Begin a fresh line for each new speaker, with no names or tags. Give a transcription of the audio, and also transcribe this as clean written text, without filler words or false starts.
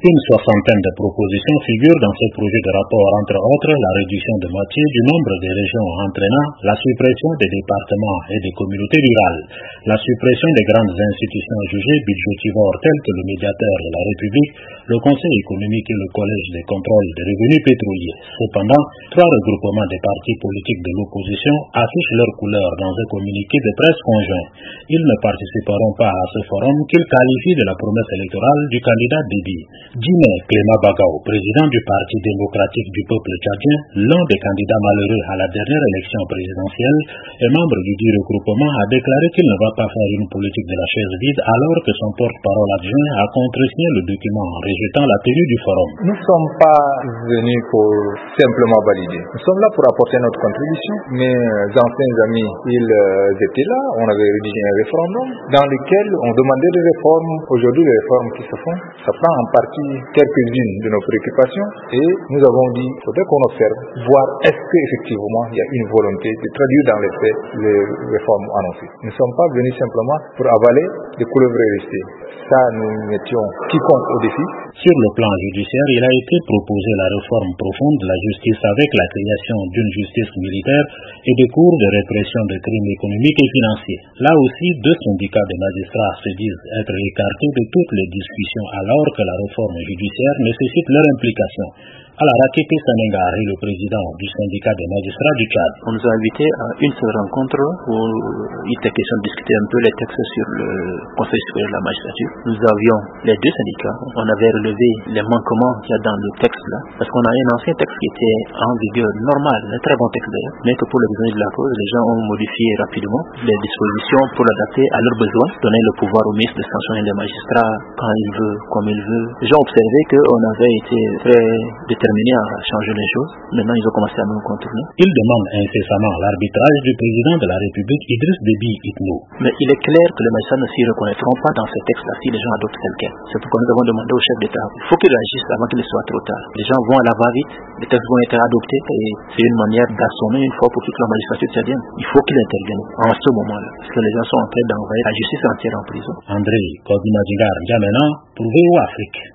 Une soixantaine de propositions figurent dans ce projet de rapport, entre autres la réduction de moitié du nombre des régions entraînant la suppression des départements et des communautés rurales, la suppression des grandes institutions jugées budgétivores telles que le médiateur de la République, le Conseil économique et le Collège des contrôles des revenus pétroliers. Cependant, 3 regroupements des partis politiques de l'opposition affichent leur couleur dans un communiqué de presse conjoint. Ils ne participeront pas à ce forum qu'ils qualifient de la promesse électorale du candidat Déby. Djimé Clément Bagao, président du Parti démocratique du peuple tchadien, l'un des candidats malheureux à la dernière élection présidentielle et membre du dit regroupement, a déclaré qu'il ne va pas faire une politique de la chaise vide alors que son porte-parole adjoint a contresigné le document en rejetant la tenue du forum.
Nous ne sommes pas venus pour simplement valider. Nous sommes là pour apporter notre contribution. Mes anciens amis, ils étaient là. On avait rédigé un référendum dans lequel on demandait des réformes. Aujourd'hui, les réformes qui se font, ça prend en partie quelques-unes de nos préoccupations et nous avons dit qu'il faudrait qu'on observe, voir est-ce qu'effectivement il y a une volonté de traduire dans les faits les réformes annoncées. Nous ne sommes pas venus simplement pour avaler des couleuvres et rester. Ça, nous mettions quiconque au défi.
Sur le plan judiciaire, il a été proposé la réforme profonde de la justice avec la création d'une justice militaire et des cours de répression de crimes économiques et financiers. Là aussi, 2 syndicats de magistrats se disent être écartés de toutes les discussions alors que la réforme judiciaire nécessite leur implication. Alors, Akété Sanengar est le président du syndicat des magistrats du Tchad.
On nous a invités à une seule rencontre où il était question de discuter un peu les textes sur le Conseil supérieur de la magistrature. Nous avions les 2 syndicats. On avait relevé les manquements qu'il y a dans le texte là. Parce qu'on a un ancien texte qui était en vigueur normal, un très bon texte d'ailleurs, mais que pour les besoins de la cause, les gens ont modifié rapidement les dispositions pour l'adapter à leurs besoins, donner le pouvoir au ministre de sanctionner les magistrats quand il veut, comme il veut. Les gens observaient qu'on avait été très déterminés à changer les choses. Maintenant, ils ont commencé à nous contourner.
Ils demandent incessamment l'arbitrage du président de la République, Idriss Déby Itno.
Mais il est clair que les magistrats ne s'y reconnaîtront pas dans ce texte-là si les gens adoptent tel quel. C'est pourquoi nous avons demandé au chef d'État, il faut qu'il agisse avant qu'il ne soit trop tard. Les gens vont à la va-vite, les textes vont être adoptés et c'est une manière d'assommer une fois pour toute la magistrature tchadienne. Il faut qu'il intervienne en ce moment-là, parce que les gens sont en train d'envoyer la justice entière en prison.
André Kodimadigar Djamena pour VOA Afrique.